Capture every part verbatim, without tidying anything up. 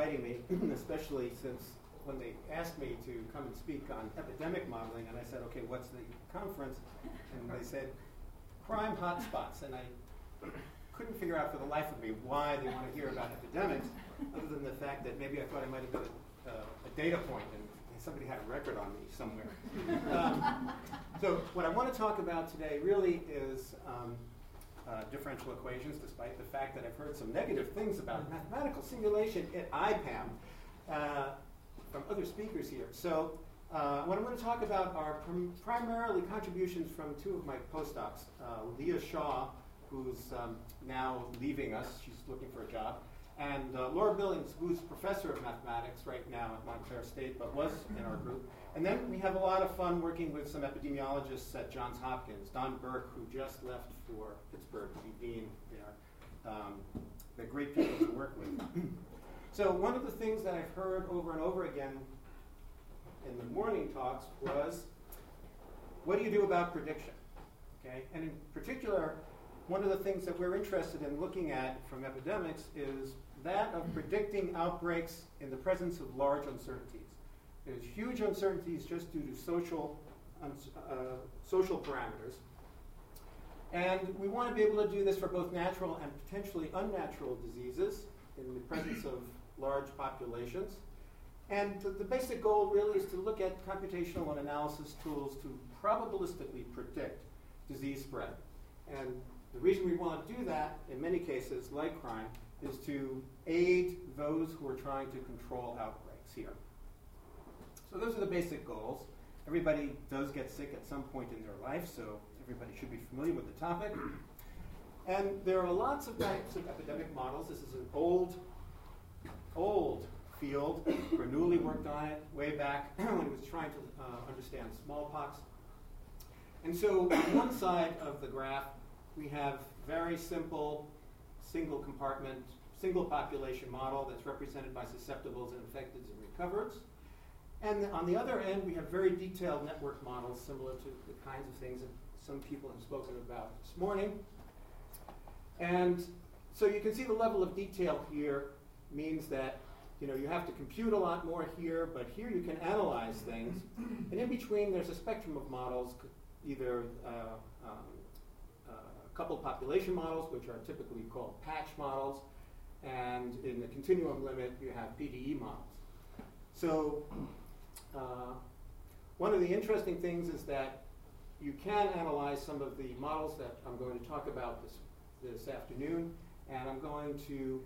inviting me, especially since when they asked me to come and speak on epidemic modeling, and I said, okay, what's the conference? And they said, crime hotspots. And I couldn't figure out for the life of me why they want to hear about epidemics, other than the fact that maybe I thought I might have been a, uh, a data point and somebody had a record on me somewhere. um, so what I want to talk about today really is um, uh, differential equations, despite the fact that I've heard some negative things about mathematical simulation at I PAM uh, from other speakers here. So uh, what I'm going to talk about are prim primarily contributions from two of my postdocs, uh, Leah Shaw, who's um, now leaving us. She's looking for a job. And uh, Laura Billings, who's professor of mathematics right now at Montclair State, but was in our group. And then we have a lot of fun working with some epidemiologists at Johns Hopkins. Don Burke, who just left for Pittsburgh to be dean there. Um, they're great people to work with. So one of the things that I've heard over and over again in the morning talks was, what do you do about prediction? Okay? And in particular, one of the things that we're interested in looking at from epidemics is that of predicting outbreaks in the presence of large uncertainties. There's huge uncertainties just due to social, uh, social parameters. And we want to be able to do this for both natural and potentially unnatural diseases in the presence of large populations. And the, the basic goal really is to look at computational and analysis tools to probabilistically predict disease spread. And the reason we want to do that, in many cases, like crime, is to aid those who are trying to control outbreaks here. So those are the basic goals. Everybody does get sick at some point in their life, so everybody should be familiar with the topic. And there are lots of types of epidemic models. This is an old, old field. Bernoulli worked on it way back when he was trying to uh, understand smallpox. And so on one side of the graph, we have very simple single compartment, single population model that's represented by susceptibles and infecteds and recovereds. And on the other end, we have very detailed network models similar to the kinds of things that some people have spoken about this morning. And so you can see the level of detail here means that you know, you have to compute a lot more here, but here you can analyze things. And in between, there's a spectrum of models, either uh, um, coupled population models, which are typically called patch models, and in the continuum limit, you have P D E models. So uh, one of the interesting things is that you can analyze some of the models that I'm going to talk about this, this afternoon, and I'm going to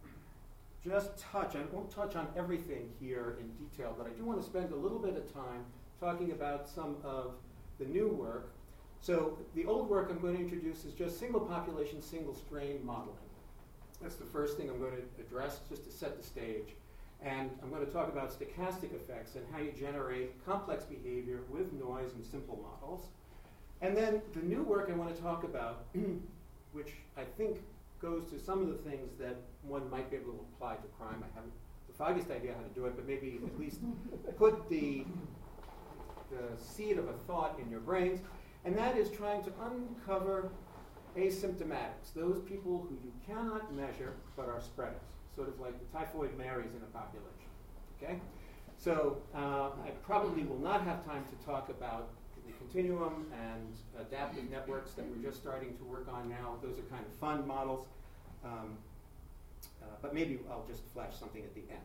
just touch, I won't touch on everything here in detail, but I do want to spend a little bit of time talking about some of the new work. So the old work I'm going to introduce is just single population, single strain modeling. That's the first thing I'm going to address, just to set the stage. And I'm going to talk about stochastic effects and how you generate complex behavior with noise and simple models. And then the new work I want to talk about, which I think goes to some of the things that one might be able to apply to crime. I haven't the foggiest idea how to do it, but maybe at least put the, the seed of a thought in your brains. And that is trying to uncover asymptomatics, those people who you cannot measure but are spreaders, sort of like the typhoid Marys in a population. Okay? So uh, I probably will not have time to talk about the continuum and adaptive networks that we're just starting to work on now. Those are kind of fun models. Um, uh, but maybe I'll just flash something at the end.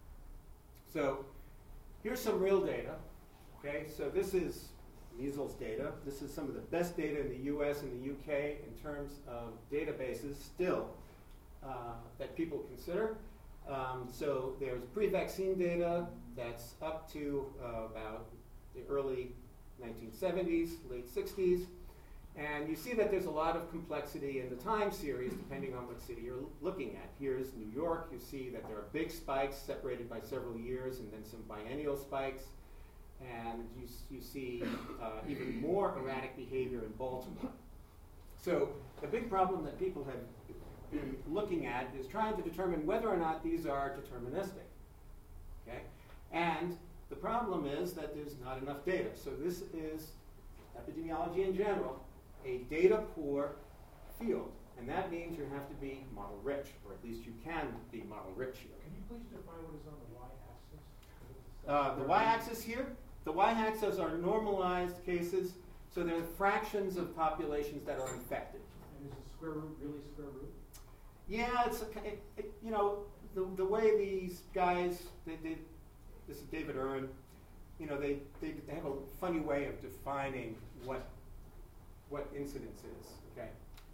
So here's some real data. Okay? So this is measles data. This is some of the best data in the U S and the U K in terms of databases still uh, that people consider. Um, so there's pre-vaccine data that's up to uh, about the early nineteen seventies, late sixties. And you see that there's a lot of complexity in the time series depending on what city you're looking at. Here's New York. You see that there are big spikes separated by several years and then some biennial spikes. And you, you see uh, even more erratic behavior in Baltimore. So the big problem that people have been looking at is trying to determine whether or not these are deterministic. Okay? And the problem is that there's not enough data. So this is epidemiology in general, a data-poor field. And that means you have to be model rich, or at least you can be model rich here. Can you please define what is on the y-axis? Uh, the y-axis here, the y-axis are normalized cases, so they're fractions of populations that are infected. And is the square root really square root? Yeah, it's a, it, it, you know, the the way these guys, they, they, this is David Earn, you know, they, they they have a funny way of defining what what incidence is. Okay.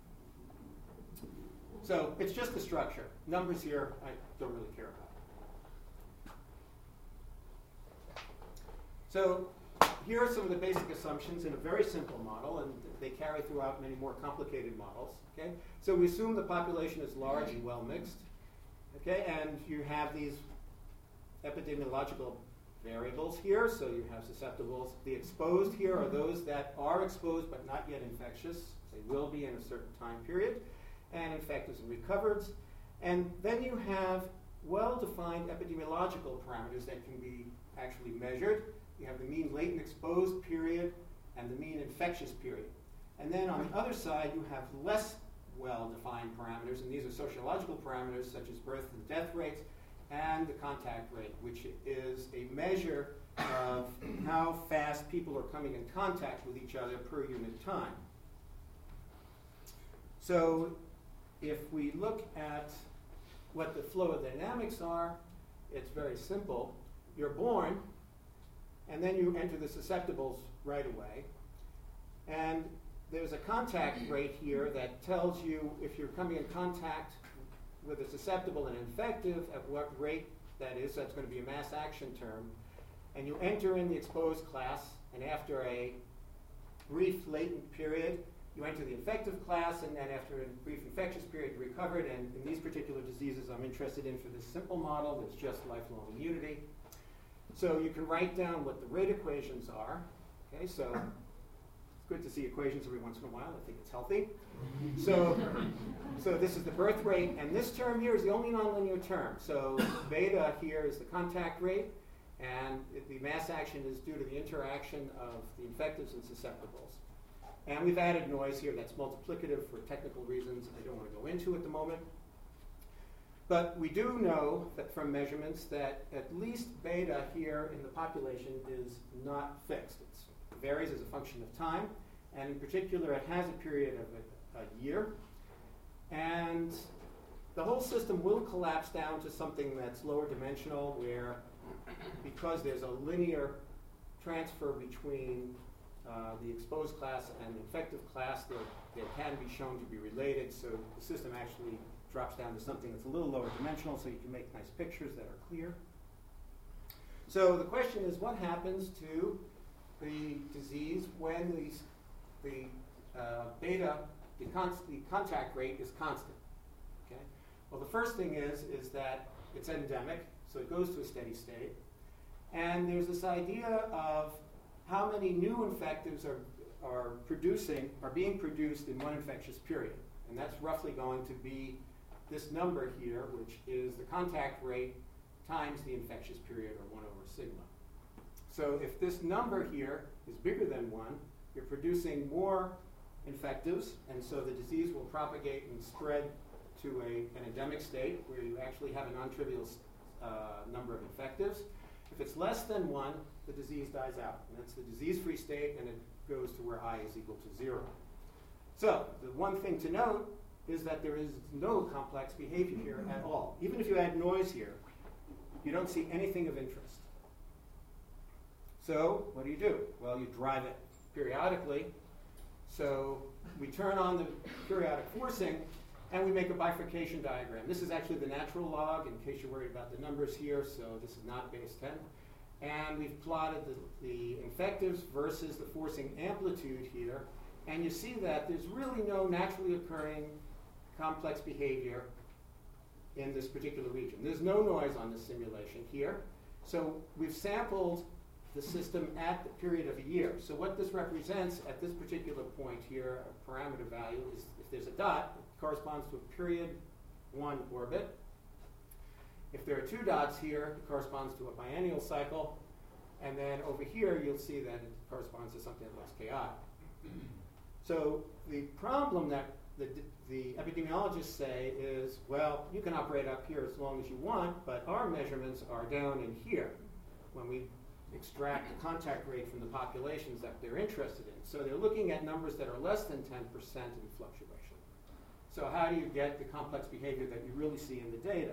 So it's just the structure. Numbers here, I don't really care about. So here are some of the basic assumptions in a very simple model, and they carry throughout many more complicated models. Okay, so we assume the population is large and well mixed. Okay, and you have these epidemiological variables here. So you have susceptibles. The exposed here are those that are exposed but not yet infectious. They will be in a certain time period, and infectives and recovereds. And then you have well-defined epidemiological parameters that can be actually measured. You have the mean latent exposed period and the mean infectious period. And then on the other side, you have less well-defined parameters, and these are sociological parameters such as birth and death rates and the contact rate, which is a measure of how fast people are coming in contact with each other per unit time. So if we look at what the flow of dynamics are, it's very simple. You're born, and then you enter the susceptibles right away. And there's a contact rate here that tells you if you're coming in contact with a susceptible and infective, at what rate that is. That's going to be a mass action term. And you enter in the exposed class, and after a brief latent period, you enter the infective class, and then after a brief infectious period, you recovered. And in these particular diseases I'm interested in for this simple model, it's just lifelong immunity. So you can write down what the rate equations are. Okay, so it's good to see equations every once in a while. I think it's healthy. So, so this is the birth rate, and this term here is the only nonlinear term. So beta here is the contact rate, and the mass action is due to the interaction of the infectives and susceptibles. And we've added noise here that's multiplicative for technical reasons I don't want to go into at the moment. But we do know that from measurements that at least beta here in the population is not fixed. It's, it varies as a function of time, and in particular it has a period of a, a year. And the whole system will collapse down to something that's lower dimensional, where because there's a linear transfer between uh, the exposed class and the infective class, they can be shown to be related, so the system actually drops down to something that's a little lower dimensional, so you can make nice pictures that are clear. So the question is, what happens to the disease when these, the uh, beta, the, con the contact rate is constant? Okay. Well, the first thing is, is that it's endemic, so it goes to a steady state. And there's this idea of how many new infectives are, are producing, are being produced in one infectious period. And that's roughly going to be this number here, which is the contact rate times the infectious period, or one over sigma. So if this number here is bigger than one, you're producing more infectives, and so the disease will propagate and spread to a, an endemic state where you actually have a non-trivial uh, number of infectives. If it's less than one, the disease dies out. And that's the disease-free state, and it goes to where I is equal to zero. So the one thing to note is that there is no complex behavior here at all. Even if you add noise here, you don't see anything of interest. So what do you do? Well, you drive it periodically. So we turn on the periodic forcing, and we make a bifurcation diagram. This is actually the natural log, in case you're worried about the numbers here, so this is not base ten. And we've plotted the, the infectives versus the forcing amplitude here, and you see that there's really no naturally occurring complex behavior in this particular region. There's no noise on this simulation here. So we've sampled the system at the period of a year. So what this represents at this particular point here, a parameter value, is if there's a dot, it corresponds to a period one orbit. If there are two dots here, it corresponds to a biennial cycle. And then over here, you'll see that it corresponds to something that looks chaotic. So the problem that the, the epidemiologists say is, well, you can operate up here as long as you want, but our measurements are down in here when we extract the contact rate from the populations that they're interested in. So they're looking at numbers that are less than ten percent in fluctuation. So how do you get the complex behavior that you really see in the data?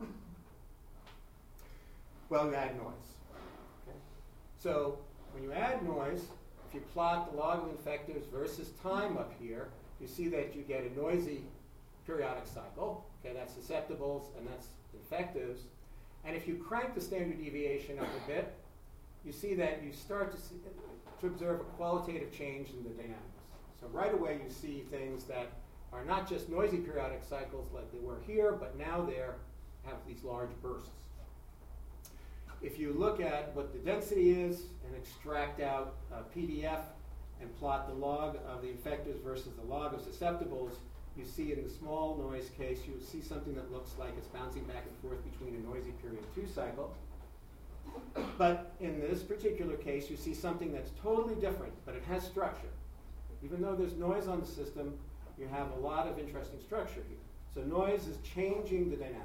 Well, you add noise. Okay? So when you add noise, if you plot the log of infectives versus time up here, you see that you get a noisy periodic cycle. Okay, that's susceptibles and that's infectives. And if you crank the standard deviation up a bit, you see that you start to, see, to observe a qualitative change in the dynamics. So right away you see things that are not just noisy periodic cycles like they were here, but now they have these large bursts. If you look at what the density is and extract out a P D F and plot the log of the infectives versus the log of susceptibles, you see in the small noise case, you see something that looks like it's bouncing back and forth between a noisy period two cycle. But in this particular case, you see something that's totally different, but it has structure. Even though there's noise on the system, you have a lot of interesting structure here. So noise is changing the dynamics.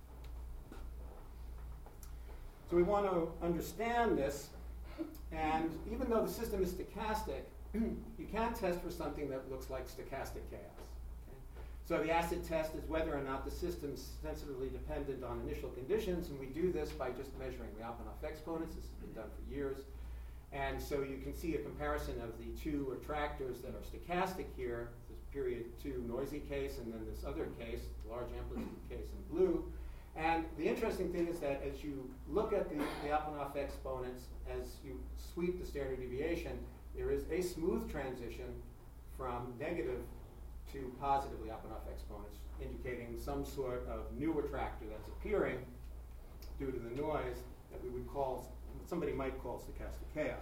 So we want to understand this, and even though the system is stochastic, you can test for something that looks like stochastic chaos. Okay? So the acid test is whether or not the system's sensitively dependent on initial conditions, and we do this by just measuring the Lyapunov exponents. This has been done for years. And so you can see a comparison of the two attractors that are stochastic here, this period two noisy case, and then this other case, large amplitude case in blue. And the interesting thing is that as you look at the, the Lyapunov exponents, as you sweep the standard deviation, there is a smooth transition from negative to positive Lyapunov exponents, indicating some sort of new attractor that's appearing due to the noise that we would call, somebody might call stochastic chaos.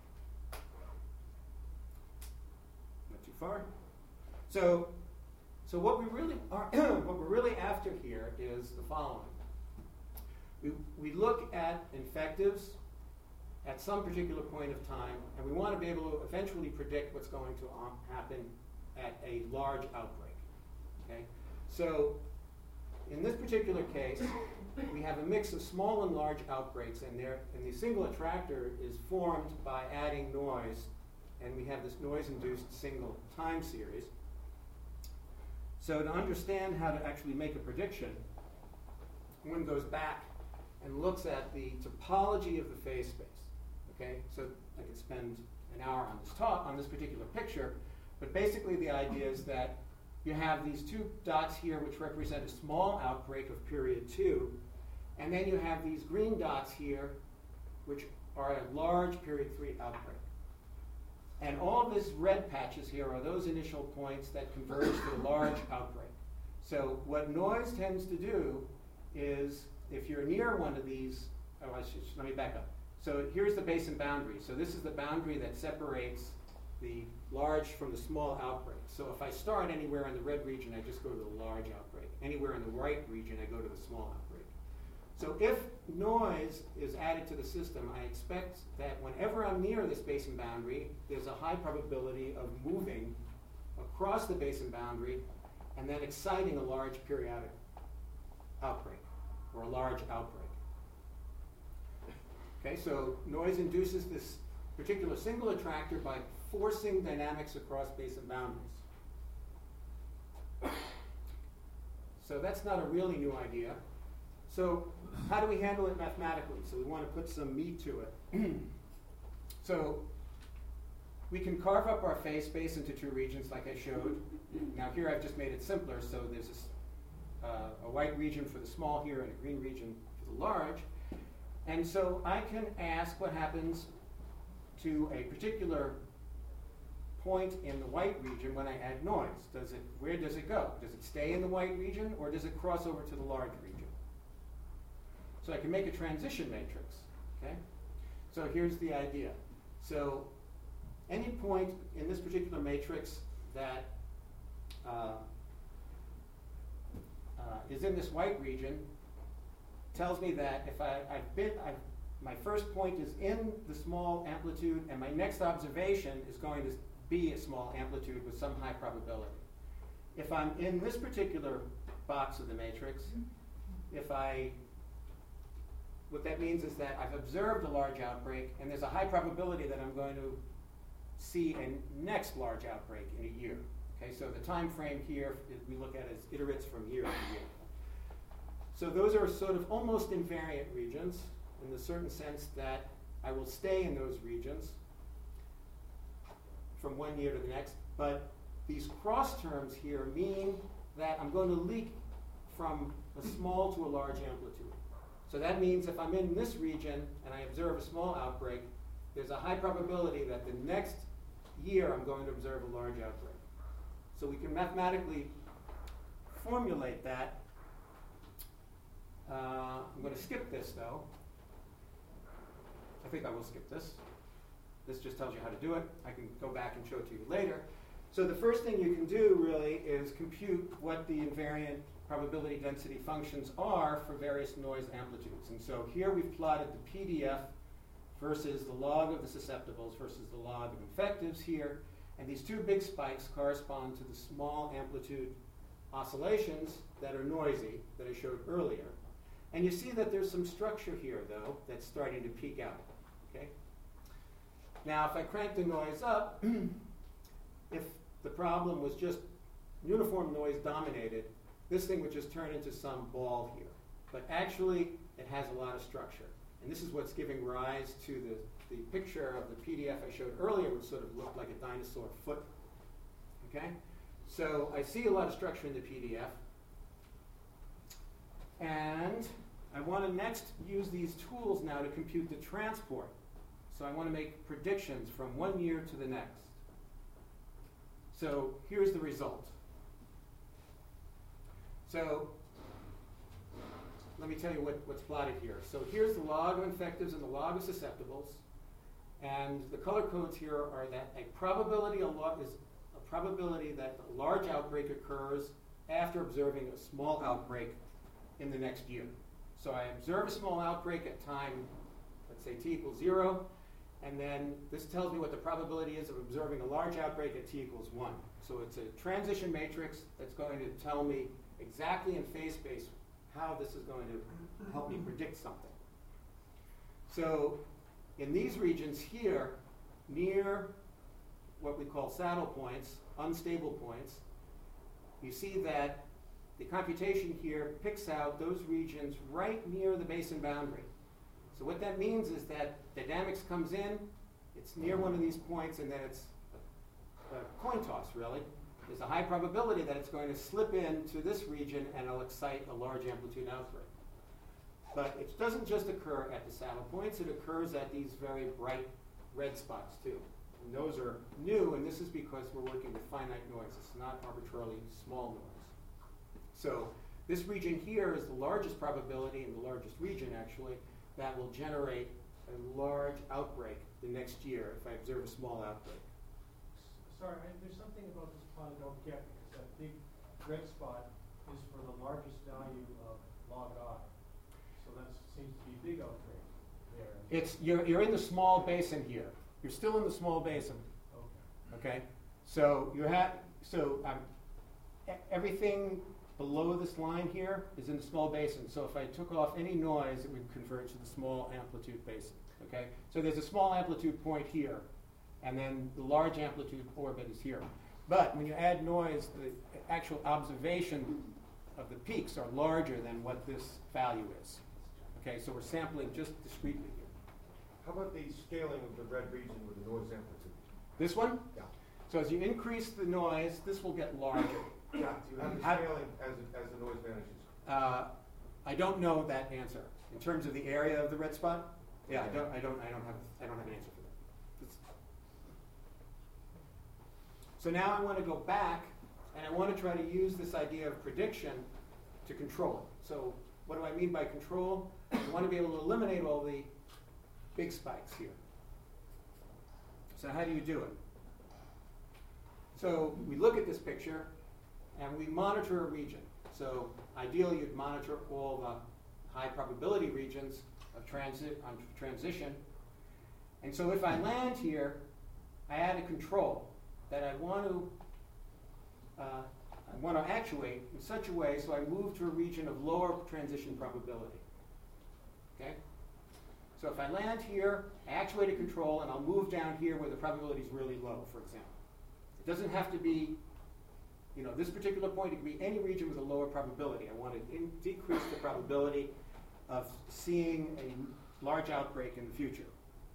Not too far. So, so what we really are, what we're really after here is the following. We, we look at infectives at some particular point of time, and we want to be able to eventually predict what's going to um, happen at a large outbreak. Okay? So in this particular case, we have a mix of small and large outbreaks, and, there, and the single attractor is formed by adding noise, and we have this noise-induced single time series. So to understand how to actually make a prediction, one goes back and looks at the topology of the phase space. Okay, so I could spend an hour on this talk, on this particular picture, but basically the idea is that you have these two dots here which represent a small outbreak of period two, and then you have these green dots here which are a large period three outbreak. And all these red patches here are those initial points that converge to a large outbreak. So what noise tends to do is, if you're near one of these, oh, I should, let me back up. So here's the basin boundary. So this is the boundary that separates the large from the small outbreak. So if I start anywhere in the red region, I just go to the large outbreak. Anywhere in the white region, I go to the small outbreak. So if noise is added to the system, I expect that whenever I'm near this basin boundary, there's a high probability of moving across the basin boundary and then exciting a large periodic outbreak or a large outbreak. Okay, so noise induces this particular single attractor by forcing dynamics across basin boundaries. So that's not a really new idea. So how do we handle it mathematically? So we want to put some meat to it. So we can carve up our phase space into two regions like I showed. Now here I've just made it simpler, so there's this, uh, a white region for the small here and a green region for the large. And so I can ask what happens to a particular point in the white region when I add noise. Does it, where does it go? Does it stay in the white region, or does it cross over to the large region? So I can make a transition matrix, okay? So here's the idea. So any point in this particular matrix that uh, uh, is in this white region tells me that if I, I've been, I've, my first point is in the small amplitude, and my next observation is going to be a small amplitude with some high probability. if I'm in this particular box of the matrix, if I, what that means is that I've observed a large outbreak, and there's a high probability that I'm going to see a next large outbreak in a year. Okay, so the time frame here we look at as iterates from year to year. So those are sort of almost invariant regions in the certain sense that I will stay in those regions from one year to the next, but these cross terms here mean that I'm going to leak from a small to a large amplitude. So that means if I'm in this region and I observe a small outbreak, there's a high probability that the next year I'm going to observe a large outbreak. So we can mathematically formulate that. Uh, I'm going to skip this though. I think I will skip this. This just tells you how to do it. I can go back and show it to you later. So the first thing you can do really is compute what the invariant probability density functions are for various noise amplitudes. And so here we've plotted the P D F versus the log of the susceptibles versus the log of infectives here. And these two big spikes correspond to the small amplitude oscillations that are noisy that I showed earlier. And you see that there's some structure here, though, that's starting to peak out. Okay? Now, if I crank the noise up, if the problem was just uniform noise dominated, this thing would just turn into some ball here. But actually, it has a lot of structure. And this is what's giving rise to the, the picture of the P D F I showed earlier, which sort of looked like a dinosaur foot. Okay? So I see a lot of structure in the P D F. And I want to next use these tools now to compute the transport. So I want to make predictions from one year to the next. So here's the result. So let me tell you what, what's plotted here. So here's the log of infectives and the log of susceptibles. And the color codes here are that a probability a log is a probability that a large outbreak occurs after observing a small outbreak in the next year. So I observe a small outbreak at time, let's say t equals zero, and then this tells me what the probability is of observing a large outbreak at t equals one. So it's a transition matrix that's going to tell me exactly in phase space how this is going to help me predict something. So in these regions here, near what we call saddle points, unstable points, you see that the computation here picks out those regions right near the basin boundary. So what that means is that dynamics comes in, it's near one of these points, and then it's a, a coin toss, really. There's a high probability that it's going to slip into this region and it'll excite a large amplitude outbreak. But it doesn't just occur at the saddle points, it occurs at these very bright red spots too. And those are new, and this is because we're working with finite noise. It's not arbitrarily small noise. So this region here is the largest probability in the largest region, actually, that will generate a large outbreak the next year if I observe a small outbreak. Sorry, I, there's something about this plot I don't get, because that big red spot is for the largest value of log I. So that seems to be a big outbreak there. It's, you're, you're in the small basin here. You're still in the small basin. Okay. Okay? So you have, so um, e- everything below this line here is in the small basin. So if I took off any noise, it would converge to the small amplitude basin. Okay? So there's a small amplitude point here, and then the large amplitude orbit is here. But when you add noise, the actual observation of the peaks are larger than what this value is. Okay, so we're sampling just discretely here. How about the scaling of the red region with the noise amplitude? This one? Yeah. So as you increase the noise, this will get larger. Yeah, do you have the How- scaling as, it- as the noise vanishes? Uh, I don't know that answer. In terms of the area of the red spot? Yeah, I don't, I don't, I don't have, I don't have an answer for that. It's- So now I want to go back, and I want to try to use this idea of prediction to control it. So what do I mean by control? I want to be able to eliminate all the big spikes here. So how do you do it? So we look at this picture, and we monitor a region. So ideally, you'd monitor all the high probability regions of transit on transition. And so if I land here, I add a control that I want to uh, I want to actuate in such a way so I move to a region of lower transition probability. Okay? So if I land here, I actuate a control, and I'll move down here where the probability is really low, for example. It doesn't have to be, you know, this particular point. It can be any region with a lower probability. I want to in decrease the probability of seeing a large outbreak in the future.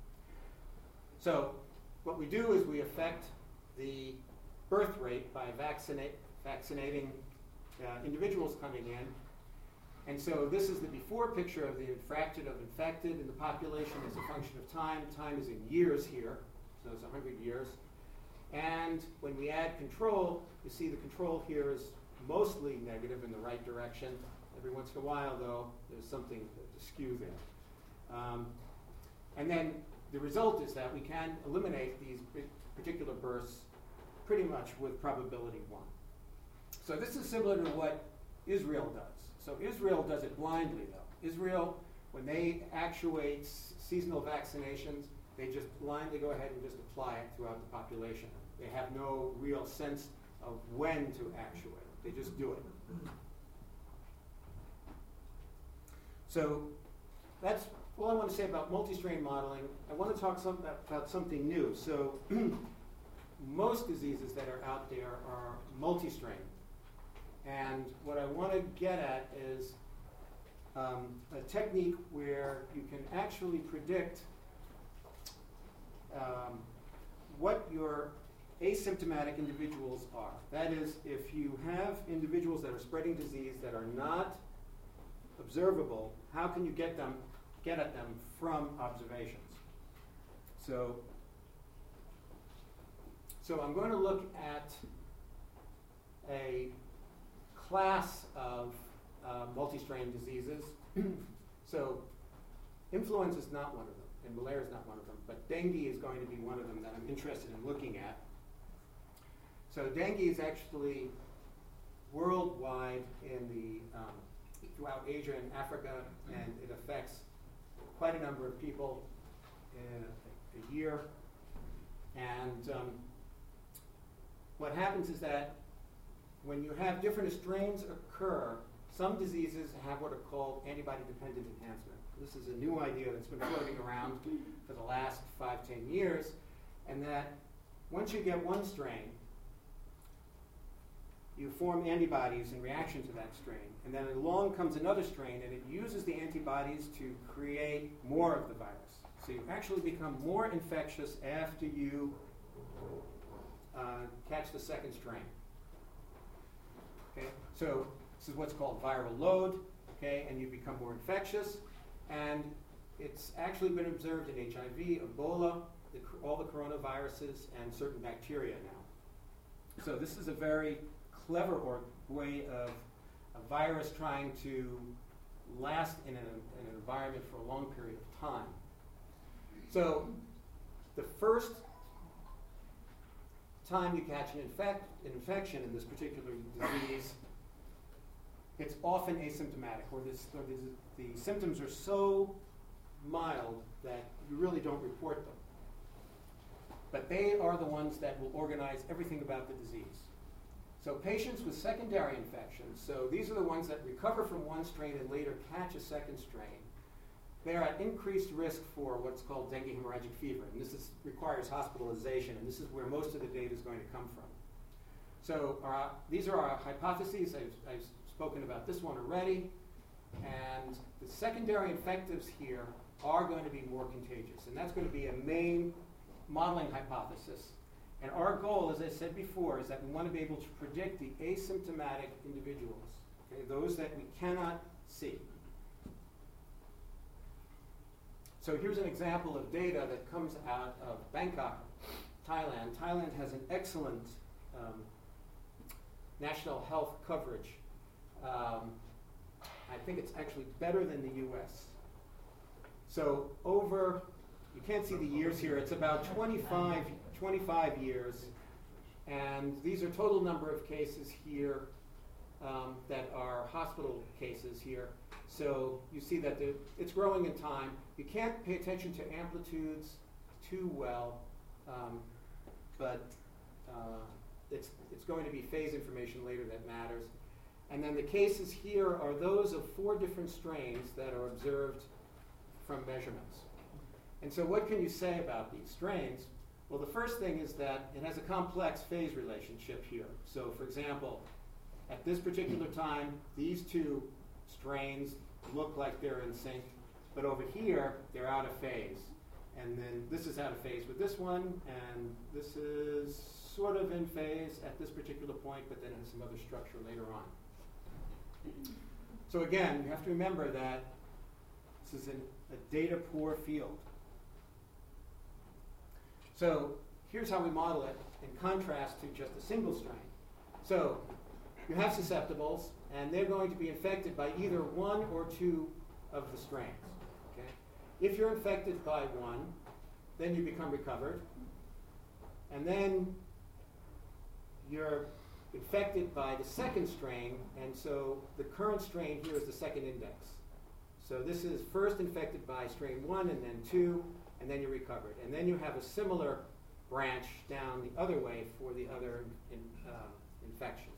So what we do is we affect the birth rate by vaccinate, vaccinating uh, individuals coming in. And so this is the before picture of the fraction of infected in the population as a function of time. Time is in years here, so it's one hundred years. And when we add control, you see the control here is mostly negative in the right direction. Every once in a while, though, there's something to skew there. Um, and then the result is that we can eliminate these particular bursts pretty much with probability one. So this is similar to what Israel does. So Israel does it blindly, though. Israel, when they actuate s- seasonal vaccinations, they just blindly go ahead and just apply it throughout the population. They have no real sense of when to actuate. They just do it. So that's all I want to say about multi-strain modeling. I want to talk some, about something new. So most diseases that are out there are multi-strain. And what I want to get at is um, a technique where you can actually predict um, what your asymptomatic individuals are. That is, if you have individuals that are spreading disease that are not observable, how can you get them, get at them from observations? So, so I'm going to look at a class of uh, multi-strain diseases. So influenza is not one of them, and malaria is not one of them, but dengue is going to be one of them that I'm interested in looking at. So dengue is actually worldwide in the, um, throughout Asia and Africa, and it affects quite a number of people in a, a year. And um, what happens is that when you have different strains occur, some diseases have what are called antibody-dependent enhancement. This is a new idea that's been floating around for the last five, ten years, and that once you get one strain, you form antibodies in reaction to that strain, and then along comes another strain, and it uses the antibodies to create more of the virus. So you actually become more infectious after you uh, catch the second strain. Okay, so this is what's called viral load, okay, and you become more infectious, and it's actually been observed in H I V, Ebola, the, all the coronaviruses, and certain bacteria now. So this is a very clever or way of a virus trying to last in an, in an environment for a long period of time. So the first time you catch an, infect, an infection in this particular disease, it's often asymptomatic, or, this, or this, the symptoms are so mild that you really don't report them. But they are the ones that will organize everything about the disease. So patients with secondary infections, so these are the ones that recover from one strain and later catch a second strain, they're at increased risk for what's called dengue hemorrhagic fever. And this is, requires hospitalization, and this is where most of the data is going to come from. So our, these are our hypotheses. I've, I've spoken about this one already. And the secondary infectives here are going to be more contagious. And that's going to be a main modeling hypothesis. And our goal, as I said before, is that we want to be able to predict the asymptomatic individuals, okay, those that we cannot see. So here's an example of data that comes out of Bangkok, Thailand. Thailand has an excellent um, national health coverage. Um, I think it's actually better than the U S. So over, you can't see the years here, it's about twenty-five, twenty-five years. And these are total number of cases here um, that are hospital cases here. So you see that the, it's growing in time. You can't pay attention to amplitudes too well, um, but uh, it's, it's going to be phase information later that matters. And then the cases here are those of four different strains that are observed from measurements. And so what can you say about these strains? Well, the first thing is that it has a complex phase relationship here. So for example, at this particular time, these two strains look like they're in sync, but over here, they're out of phase. And then this is out of phase with this one, and this is sort of in phase at this particular point, but then it has some other structure later on. So again, you have to remember that this is an, a data poor field. So here's how we model it in contrast to just a single strain. So you have susceptibles, and they're going to be infected by either one or two of the strains. Okay? If you're infected by one, then you become recovered. And then you're infected by the second strain, and so the current strain here is the second index. So this is first infected by strain one and then two, and then you're recovered. And then you have a similar branch down the other way for the other in, uh, infection.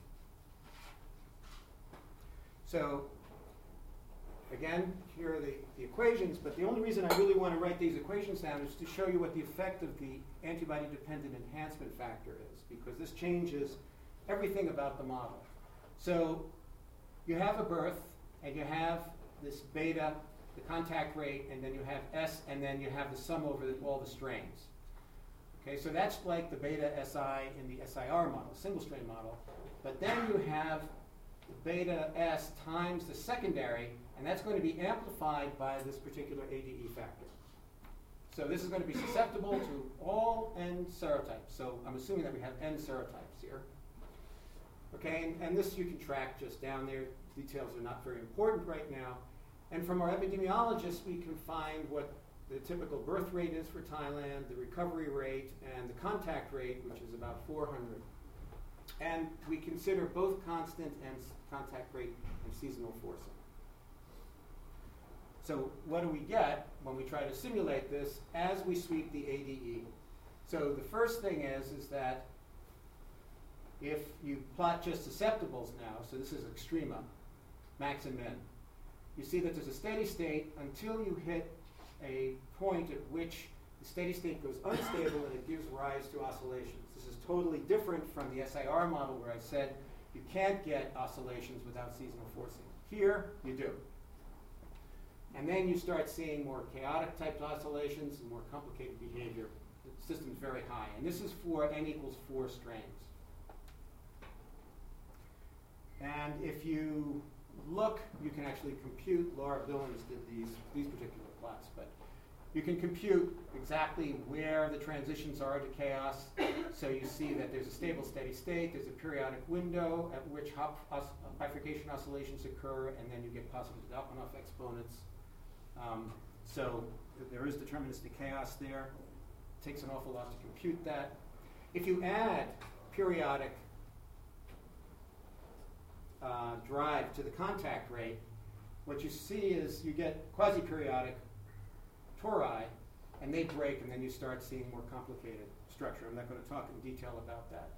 So again, here are the, the equations, but the only reason I really want to write these equations down is to show you what the effect of the antibody-dependent enhancement factor is, because this changes everything about the model. So you have a birth, and you have this beta, the contact rate, and then you have S, and then you have the sum over the, all the strains. Okay, so that's like the beta S I in the S I R model, single strain model. But then you have the beta S times the secondary, and that's going to be amplified by this particular A D E factor. So this is going to be susceptible to all N serotypes. So I'm assuming that we have N serotypes here. Okay, and, and this you can track just down there. Details are not very important right now. And from our epidemiologists, we can find what the typical birth rate is for Thailand, the recovery rate, and the contact rate, which is about four hundred. And we consider both constant and contact rate and seasonal forcing. So what do we get when we try to simulate this as we sweep the A D E? So the first thing is, is that if you plot just susceptibles now, so this is extrema, max and min, you see that there's a steady state until you hit a point at which the steady state goes unstable and it gives rise to oscillations. This is totally different from the S I R model where I said you can't get oscillations without seasonal forcing. Here, you do. And then you start seeing more chaotic type oscillations and more complicated behavior. The system's very high. And this is for N equals four strains. And if you look, you can actually compute, Laura Billings did these, these particular plots, but you can compute exactly where the transitions are to chaos. So you see that there's a stable steady state, there's a periodic window at which hop os bifurcation oscillations occur, and then you get positive Lyapunov exponents. Um, so th there is deterministic chaos there. It takes an awful lot to compute that. If you add periodic uh, drive to the contact rate, what you see is you get quasi-periodic tori, and they break, and then you start seeing more complicated structure. I'm not going to talk in detail about that.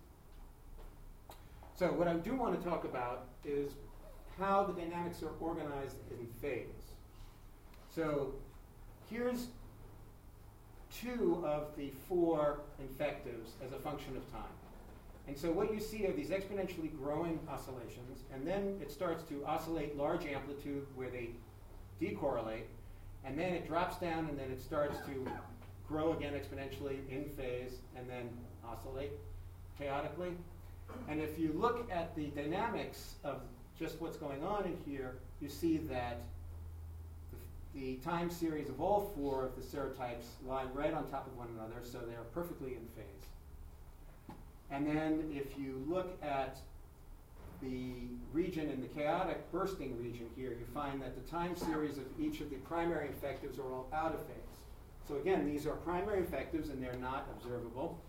So what I do want to talk about is how the dynamics are organized in phase. So here's two of the four infectives as a function of time. And so what you see are these exponentially growing oscillations, and then it starts to oscillate large amplitude where they decorrelate, and then it drops down, and then it starts to grow again exponentially in phase, and then oscillate chaotically. And if you look at the dynamics of just what's going on in here, you see that the, the time series of all four of the serotypes lie right on top of one another, so they're perfectly in phase. And then if you look at the region in the chaotic bursting region here, you find that the time series of each of the primary infectives are all out of phase. So again, these are primary infectives and they're not observable.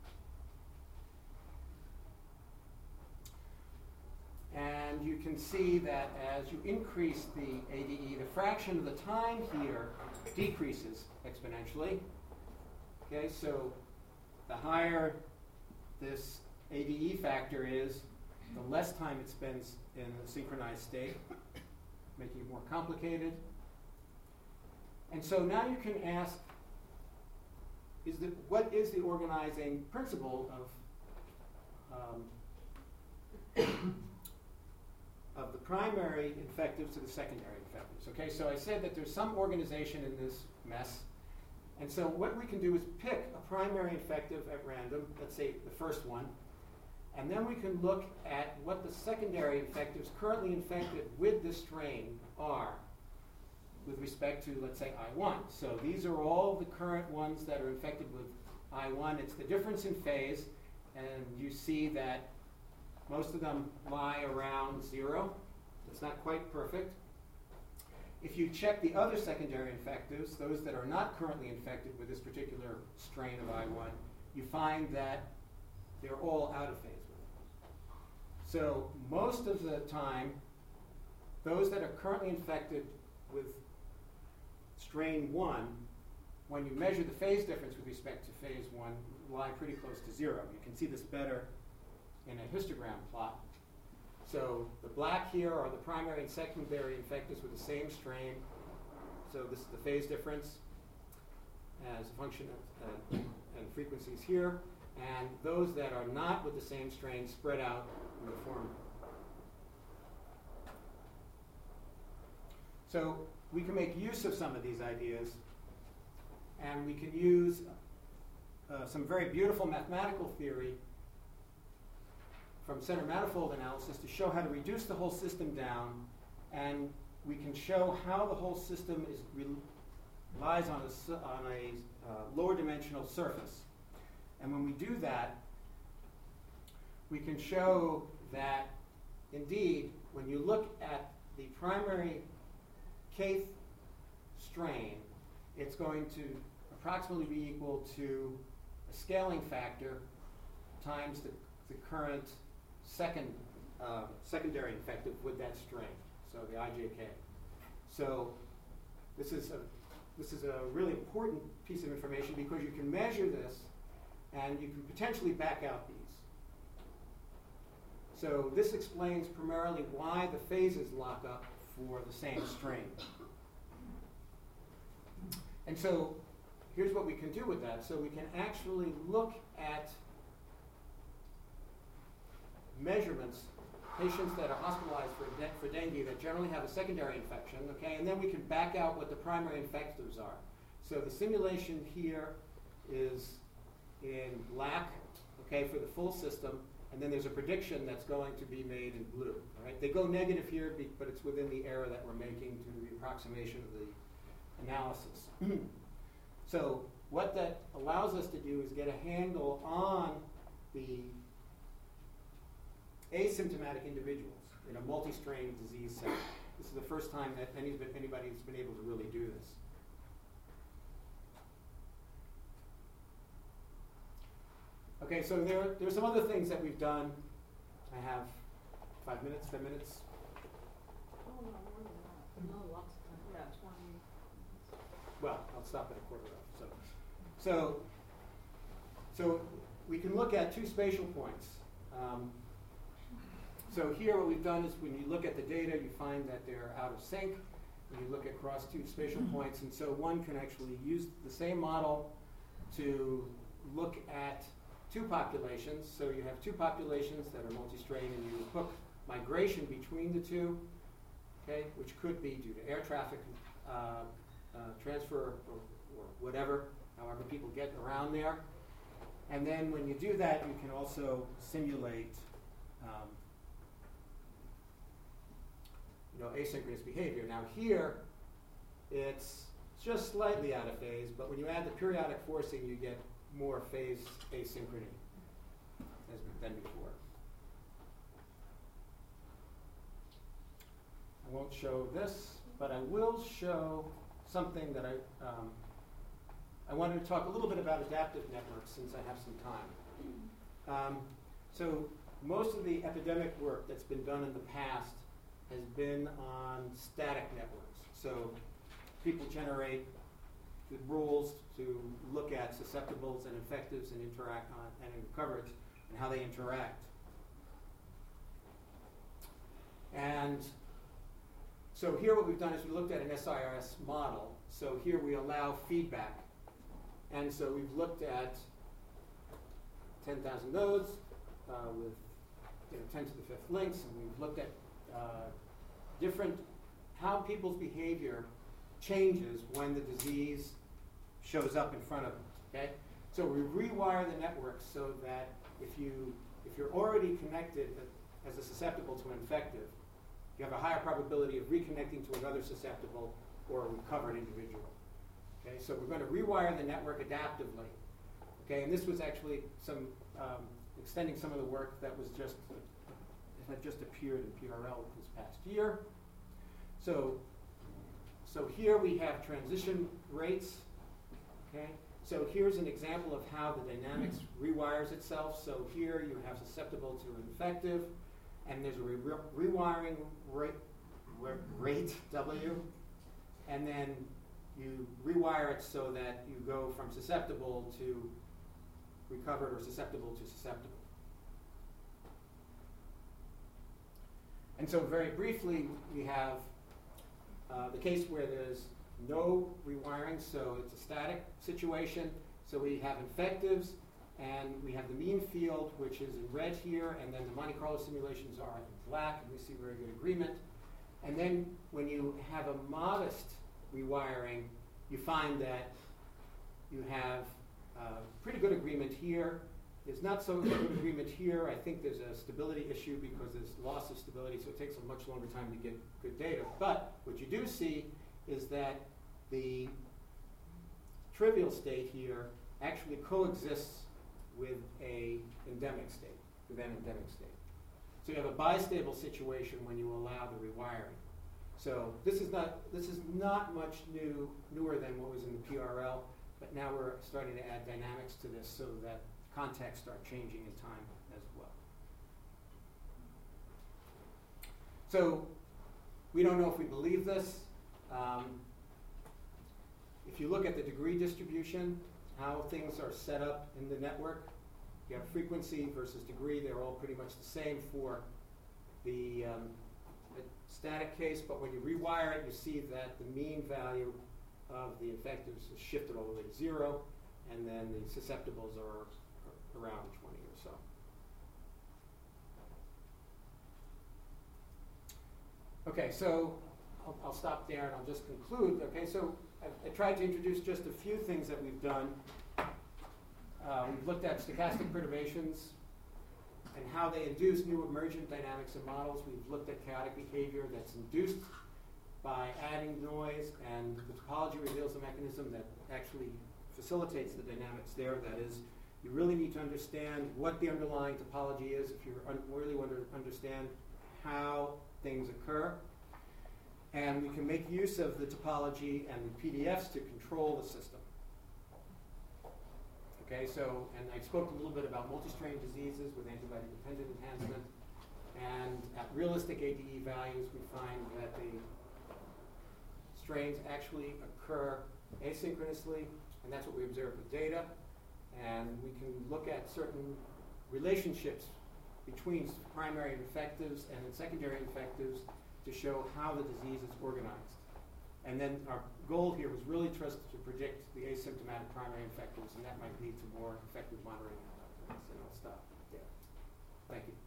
And you can see that as you increase the A D E, the fraction of the time here decreases exponentially. Okay, so the higher this A D E factor is the less time it spends in a synchronized state, making it more complicated. And so now you can ask, is the, what is the organizing principle of, um, of the primary infectives to the secondary infectives? Okay, so I said that there's some organization in this mess. And so what we can do is pick a primary infective at random, let's say the first one, and then we can look at what the secondary infectives currently infected with this strain are with respect to, let's say, I one. So these are all the current ones that are infected with I one. It's the difference in phase, and you see that most of them lie around zero. It's not quite perfect. If you check the other secondary infectives, those that are not currently infected with this particular strain of I one, you find that they're all out of phase with it. So most of the time, those that are currently infected with strain one, when you measure the phase difference with respect to phase one, lie pretty close to zero. You can see this better in a histogram plot. So the black here are the primary and secondary infectives with the same strain. So this is the phase difference as a function of uh, and frequencies here. And those that are not with the same strain spread out uniformly. So we can make use of some of these ideas, and we can use uh, some very beautiful mathematical theory from center manifold analysis to show how to reduce the whole system down, and we can show how the whole system is relies on a, on a uh, lower dimensional surface. And when we do that, we can show that, indeed, when you look at the primary kth strain, it's going to approximately be equal to a scaling factor times the, the current second uh, secondary infective with that strain, so the I J K. So this is a this is a really important piece of information because you can measure this and you can potentially back out these. So this explains primarily why the phases lock up for the same strain. And so here's what we can do with that. So we can actually look at measurements, patients that are hospitalized for, de for dengue that generally have a secondary infection, okay, and then we can back out what the primary infectives are. So the simulation here is in black, okay, for the full system, and then there's a prediction that's going to be made in blue. All right? They go negative here, but it's within the error that we're making to the approximation of the analysis. So what that allows us to do is get a handle on the asymptomatic individuals in a multi-strain disease setting. This is the first time that anybody's been able to really do this. Okay, so there, there are some other things that we've done. I have five minutes, ten minutes. Oh, no, more than that. No, lots of time. Yeah, twenty. Well, I'll stop at a quarter of. So, so, so we can look at two spatial points. Um, so here what we've done is when you look at the data, you find that they're out of sync. When you look across two spatial points, and so one can actually use the same model to look at two populations. So you have two populations that are multi-strain, and you hook migration between the two, okay, which could be due to air traffic uh, uh, transfer or, or whatever, however people get around there. And then when you do that, you can also simulate um, you know, asynchronous behavior. Now here, it's just slightly out of phase, but when you add the periodic forcing, you get more phase asynchrony as than before. I won't show this, but I will show something that I um, I wanted to talk a little bit about adaptive networks since I have some time. Um, so most of the epidemic work that's been done in the past has been on static networks. So people generate the rules to look at susceptibles and infectives and interact on and in coverage and how they interact. And so here what we've done is we looked at an S I R S model. So here we allow feedback. And so we've looked at ten thousand nodes uh, with you know, ten to the fifth links, and we've looked at uh, different, how people's behavior changes when the disease shows up in front of them, okay? So we rewire the network so that if, you, if you're already connected as a susceptible to an infective, you have a higher probability of reconnecting to another susceptible or a recovered individual. Okay, so we're going to rewire the network adaptively. Okay, and this was actually some um, extending some of the work that was just that had just appeared in P R L this past year. So, so here we have transition rates. Okay, so here's an example of how the dynamics rewires itself. So here you have susceptible to infective, and there's a re rewiring rate, rate W, and then you rewire it so that you go from susceptible to recovered or susceptible to susceptible. And so very briefly, we have uh, the case where there's no rewiring, so it's a static situation. So we have infectives, and we have the mean field, which is in red here, and then the Monte Carlo simulations are in black, and we see very good agreement. And then when you have a modest rewiring, you find that you have uh, pretty good agreement here. There's not so good agreement here. I think there's a stability issue because there's loss of stability, so it takes a much longer time to get good data. But what you do see is that the trivial state here actually coexists with a endemic state, with an endemic state. So you have a bistable situation when you allow the rewiring. So this is not this is not much new newer than what was in the P R L, but now we're starting to add dynamics to this so that contexts start changing in time as well. So we don't know if we believe this. Um, if you look at the degree distribution, how things are set up in the network, you have frequency versus degree. They're all pretty much the same for the um, static case, but when you rewire it, you see that the mean value of the infectives is shifted all the way to zero, and then the susceptibles are, are around twenty or so. Okay, so I'll, I'll stop there and I'll just conclude. Okay, so I, I tried to introduce just a few things that we've done. Uh, we've looked at stochastic perturbations and how they induce new emergent dynamics in models. We've looked at chaotic behavior that's induced by adding noise, and the topology reveals a mechanism that actually facilitates the dynamics there. That is, you really need to understand what the underlying topology is if you un really want to understand how things occur. And we can make use of the topology and the P D Fs to control the system. Okay, so, and I spoke a little bit about multi-strain diseases with antibody-dependent enhancement. And at realistic A D E values, we find that the strains actually occur asynchronously, and that's what we observe with data. And we can look at certain relationships between primary infectives and secondary infectives to show how the disease is organized. And then our goal here was really just to predict the asymptomatic primary infectives, and that might lead to more effective monitoring. And I'll stop there. Thank you.